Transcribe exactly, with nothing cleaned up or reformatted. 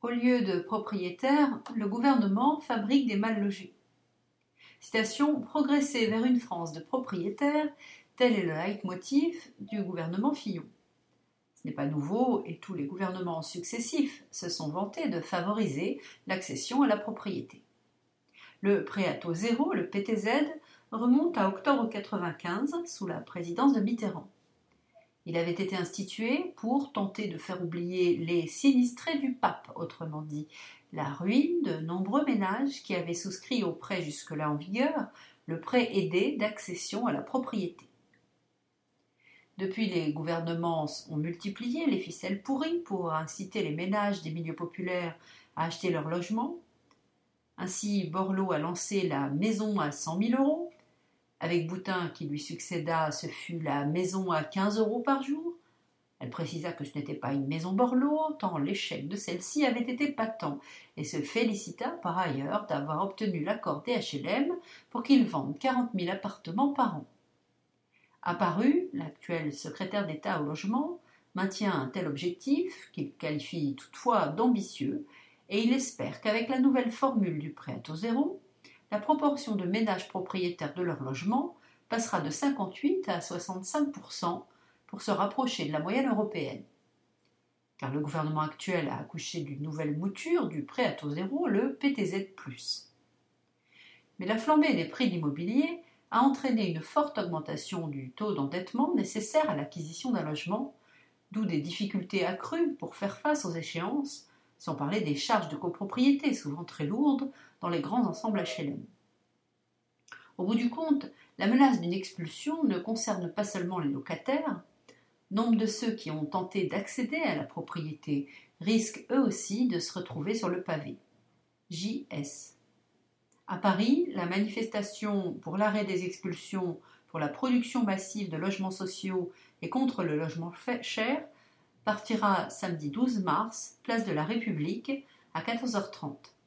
Au lieu de propriétaires, le gouvernement fabrique des mal logés. Citation, progresser vers une France de propriétaires, tel est le leitmotiv du gouvernement Fillon. Ce n'est pas nouveau et tous les gouvernements successifs se sont vantés de favoriser l'accession à la propriété. Le prêt à taux zéro, le P T Z, remonte à octobre quatre-vingt-quinze sous la présidence de Mitterrand. Il avait été institué pour tenter de faire oublier les sinistrés du pape, autrement dit, la ruine de nombreux ménages qui avaient souscrit au prêt jusque-là en vigueur, le prêt aidé d'accession à la propriété. Depuis, les gouvernements ont multiplié les ficelles pourries pour inciter les ménages des milieux populaires à acheter leur logement. Ainsi, Borloo a lancé la maison à cent mille euros. Avec Boutin qui lui succéda, ce fut la maison à quinze euros par jour. Elle précisa que ce n'était pas une maison Borloo, tant l'échec de celle-ci avait été patent, et se félicita par ailleurs d'avoir obtenu l'accord des H L M pour qu'ils vendent quarante mille appartements par an. Apparu, l'actuel secrétaire d'État au logement maintient un tel objectif, qu'il qualifie toutefois d'ambitieux, et il espère qu'avec la nouvelle formule du prêt à taux zéro, la proportion de ménages propriétaires de leur logement passera de cinquante-huit à soixante-cinq pour cent pour se rapprocher de la moyenne européenne. Car le gouvernement actuel a accouché d'une nouvelle mouture du prêt à taux zéro, le P T Z plus. Mais la flambée des prix de l'immobilier a entraîné une forte augmentation du taux d'endettement nécessaire à l'acquisition d'un logement, d'où des difficultés accrues pour faire face aux échéances, sans parler des charges de copropriété, souvent très lourdes, dans les grands ensembles H L M. Au bout du compte, la menace d'une expulsion ne concerne pas seulement les locataires. Nombre de ceux qui ont tenté d'accéder à la propriété risquent eux aussi de se retrouver sur le pavé. J S. À Paris, la manifestation pour l'arrêt des expulsions, pour la production massive de logements sociaux et contre le logement cher partira samedi douze mars, place de la République, à quatorze heures trente.